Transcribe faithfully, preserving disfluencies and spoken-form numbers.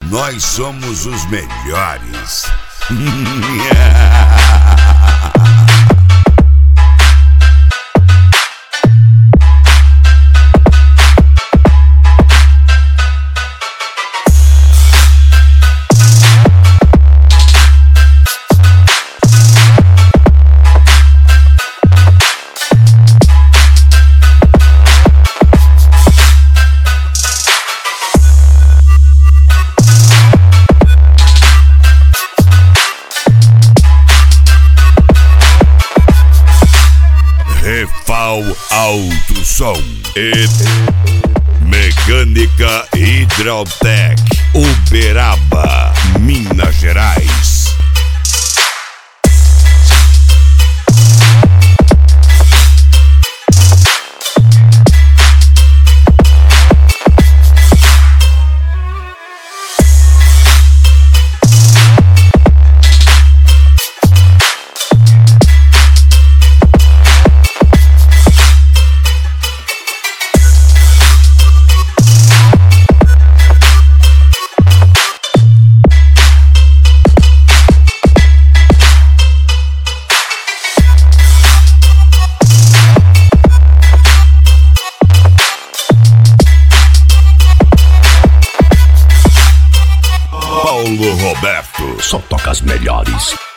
nós somos os melhores. Refal Alto Som e Mecânica Hidrotec, Uberaba, Minas Gerais. Paulo Roberto, só toca as melhores.